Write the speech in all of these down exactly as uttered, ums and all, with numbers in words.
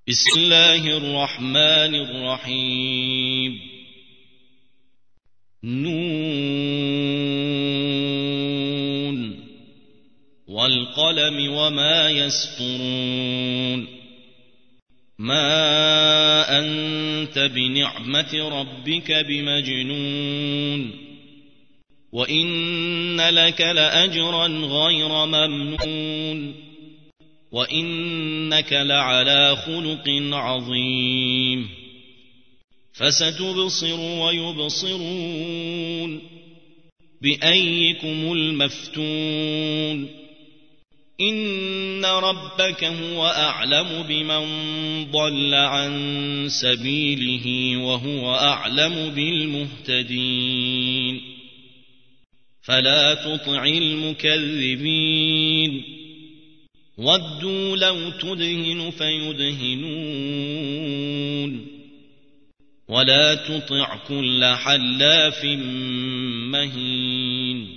بسم الله الرحمن الرحيم نون والقلم وما يسطرون ما أنت بنعمة ربك بمجنون وإن لك لأجرا غير ممنون وإنك لعلى خلق عظيم فستبصر ويبصرون بأيكم المفتون إن ربك هو أعلم بمن ضل عن سبيله وهو أعلم بالمهتدين فلا تطع المكذبين ودوا لو تدهن فيدهنون ولا تطع كل حلاف مهين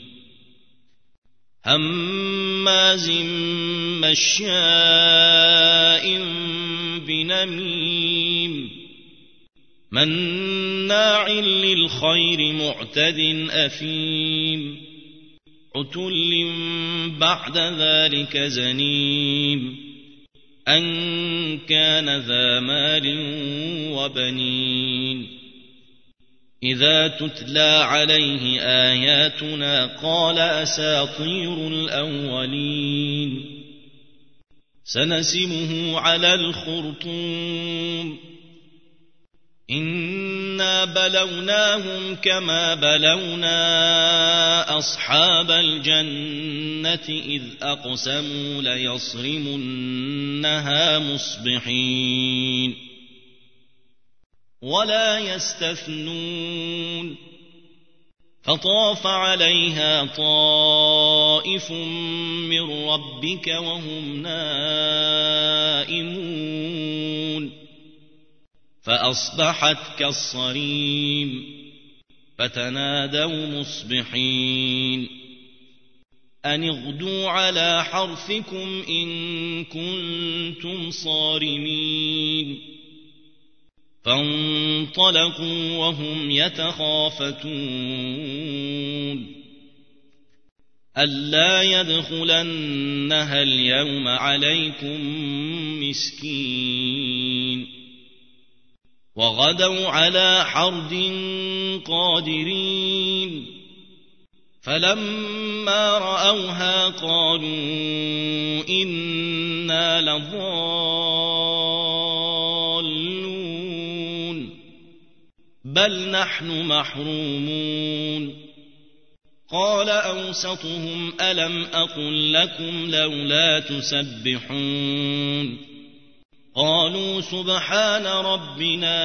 هماز مشاء بنميم مناع للخير معتد أثيم عتل بعد ذلك زنيم أن كان ذا مال وبنين إذا تتلى عليه آياتنا قال أساطير الأولين سنسمه على الخرطوم إنا بلوناهم كما بلونا أصحاب الجنة إذ أقسموا ليصرمنها مصبحين ولا يستثنون فطاف عليها طائف من ربك وهم نائمون فأصبحت كالصريم فتنادوا مصبحين أن اغدوا على حرثكم إن كنتم صارمين فانطلقوا وهم يتخافتون ألا يدخلنها اليوم عليكم مسكين وغدوا على حرد قادرين فلما رأوها قالوا إنا لضالون بل نحن محرومون قال أوسطهم ألم أقل لكم لولا تسبحون قالوا سبحان ربنا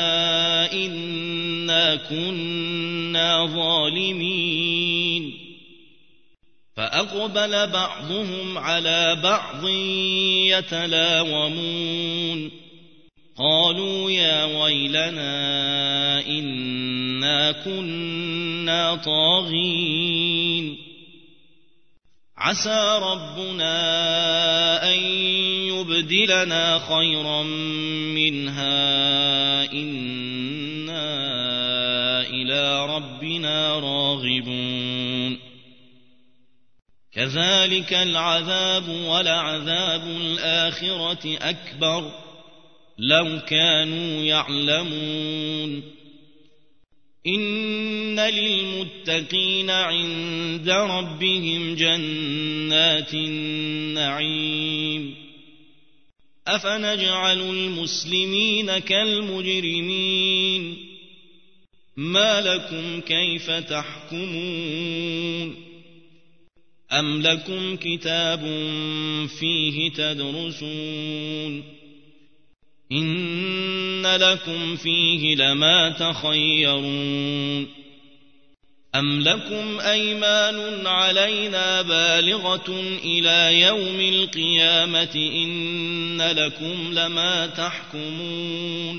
إنا كنا ظالمين فأقبل بعضهم على بعض يتلاومون قالوا يا ويلنا إنا كنا طاغين عسى ربنا أن يبدلنا خيرا منها إنا إلى ربنا راغبون كذلك العذاب ولعذاب الآخرة أكبر لو كانوا يعلمون إن للمتقين عند ربهم جنات النعيم أفنجعل المسلمين كالمجرمين ما لكم كيف تحكمون أم لكم كتاب فيه تدرسون إن لكم فيه لما تخيرون أم لكم أيمان علينا بالغة إلى يوم القيامة إن لكم لما تحكمون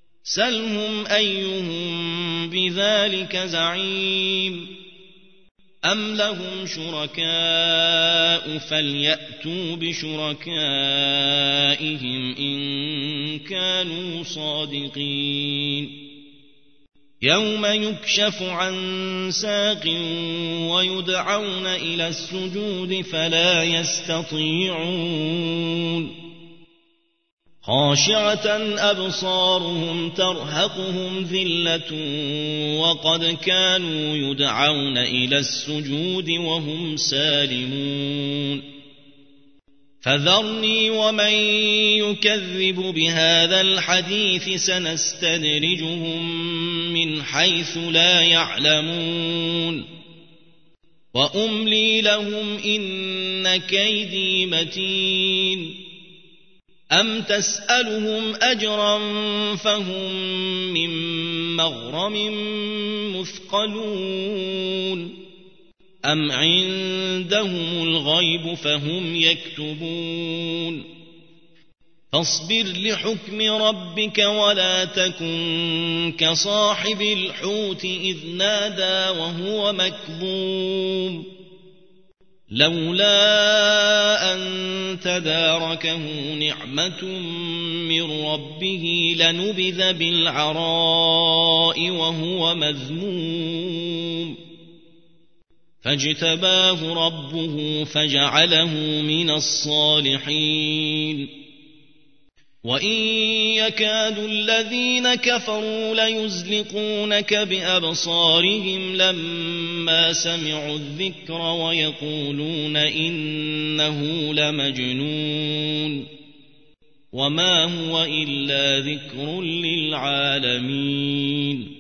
سلهم أيهم بذلك زعيم أم لهم شركاء فليأتوا بشركائهم إن كانوا صادقين يوم يكشف عن ساق ويدعون إلى السجود فلا يستطيعون خاشعة أبصارهم ترهقهم ذلة وقد كانوا يدعون إلى السجود وهم سالمون فذرني ومن يكذب بهذا الحديث سنستدرجهم من حيث لا يعلمون وأملي لهم إن كيدي متين أم تسألهم أجرا فهم من مغرم مثقلون أم عندهم الغيب فهم يكتبون فاصبر لحكم ربك ولا تكن كصاحب الحوت إذ نادى وهو مكظوم لولا أن تداركه نعمة من ربه لنبذ بالعراء وهو مذموم فاجتباه ربه فجعله من الصالحين وإن يكاد الذين كفروا ليزلقونك بأبصارهم لما سمعوا الذكر ويقولون إنه لمجنون وما هو إلا ذكر للعالمين